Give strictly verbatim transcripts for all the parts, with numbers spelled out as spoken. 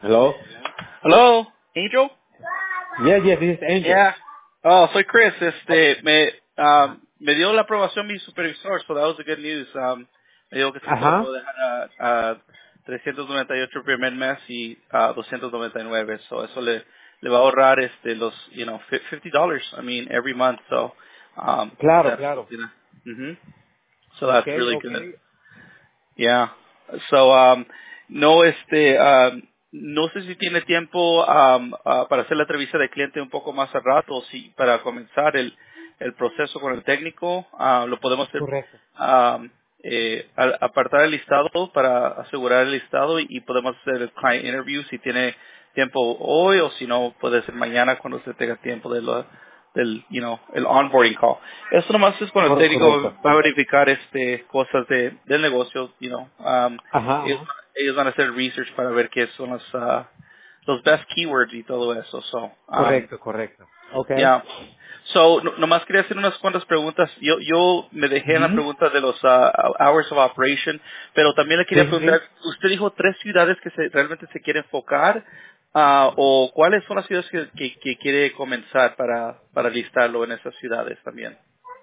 Hello? Hello, Angel. Yes, yes, this is Angel. Yeah. Oh, soy Chris. Este, me, um, me dio la aprobación mi supervisor, so that was the good news. Um, me dijo que sí se lo Ajá. puedo dejar a, a trescientos noventa y ocho el primer mes y a doscientos noventa y nueve. So eso le, le va a ahorrar este los, you know, fifty dollars. I mean, every month. So, um, Claro, that's, claro. you know, mhm. So that's Okay, really good. okay. Yeah. So, um, no, este, um, no sé si tiene tiempo um, ah, para hacer la entrevista de cliente un poco más al rato, o si para comenzar el, el proceso con el técnico, ah, lo podemos hacer, Correcto. um, eh, a- apartar el listado para asegurar el listado y, y podemos hacer el client interview si tiene tiempo hoy o si no puede ser mañana cuando usted tenga tiempo de lo, del, you know, el onboarding call. Eso nomás es cuando el Cor- técnico correcto. va a verificar este cosas de del negocio, you know. Um, Ajá, ellos, ajá. ellos van a hacer research para ver qué son los ah, los best keywords y todo eso. So, um, Correcto, correcto. Okay. yeah. So, no, nomás quería hacer unas cuantas preguntas. Yo, yo me dejé en la Ujú. pregunta de los ah, hours of operation, pero también le Sí, quería sí, preguntar, sí. usted dijo tres ciudades que se, realmente se quiere enfocar, ah, o cuáles son las ciudades que, que, que quiere comenzar para, para listarlo en esas ciudades también.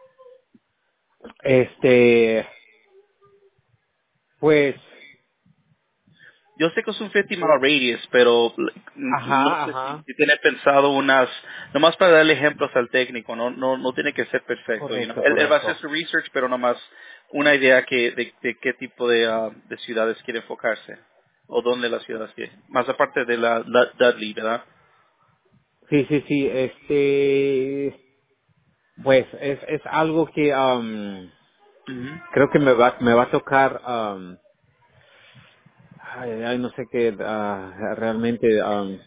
Este, pues, Yo sé que es un cincuenta mile radius, pero mm, no ajá, sé si, ajá. si tiene pensado unas, nomás para darle ejemplos al técnico, no no no tiene que ser perfecto, you know. Correcto, él, él va a hacer correcto. su research, pero nomás una idea que de, de qué tipo de, ah, de ciudades quiere enfocarse, o dónde las ciudades quiere, más aparte de la, la Dudley, ¿verdad? Sí, sí, sí, este, pues es, es algo que um, Ujú. creo que me va, me va a tocar, um, ay, ay, no sé qué, ah, realmente, um,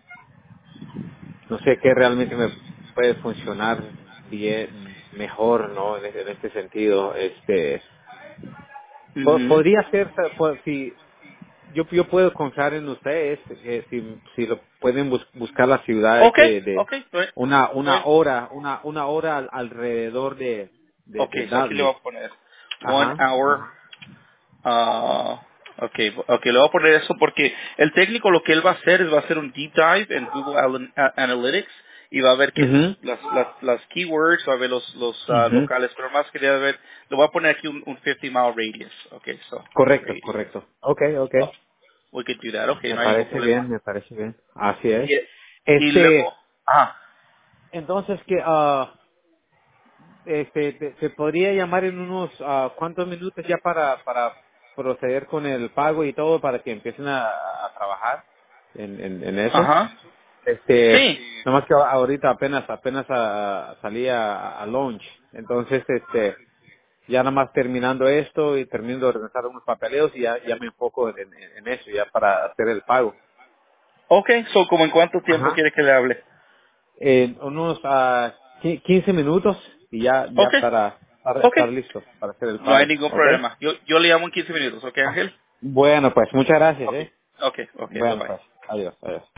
no sé qué realmente me puede funcionar bien, mejor, ¿no? En, en este sentido, este, po- Ujú. podría ser, po- si, yo, yo puedo confiar en ustedes, eh, si, si lo pueden bus- buscar las ciudades Okay, de, de okay, estoy, una, una estoy. hora, una, una hora al- alrededor de, de, de Okay, so aquí le voy Dudley. a poner one Ajá, hour. ajá. Ah, okay, okay, le voy a poner eso porque el técnico lo que él va a hacer es va a hacer un deep dive en Google Al- A- Analytics y va a ver que mhm las, las, las keywords, va a ver los, los ah, mhm locales, pero más quería ver, le voy a poner aquí un, un cincuenta mile radius. Okay, so, Correcto, radius. correcto. Okay, okay. Oh, we could do that. Okay, Me no hay ningún parece problema. bien, me parece bien. Así es. Y, y luego, Este, ah, entonces que, ah, este, te, te podría llamar en unos, ah, ¿cuántos minutos ya para, para proceder con el pago y todo para que empiecen a, a trabajar en, en, en eso? ajá, Este, sí. nomás que ahorita apenas, apenas a, salí a, a lunch. Entonces, este, ya nada más terminando esto y termino de organizar unos papeleos y ya, ya me enfoco en, en, en eso, ya para hacer el pago. Okay, so, ¿como en cuánto tiempo Ajá. quiere que le hable? En unos ah, qui- quince minutos y ya, ya Okay, para, para estar okay, listo para hacer el no hay pago. ningún ¿Ok? problema. Yo, yo le llamo en quince minutos, ¿ok, Ah, Ángel? bueno, pues muchas gracias, Okay. ¿eh? Okay. Okay. Bye Bueno, bye. pues adiós, adiós.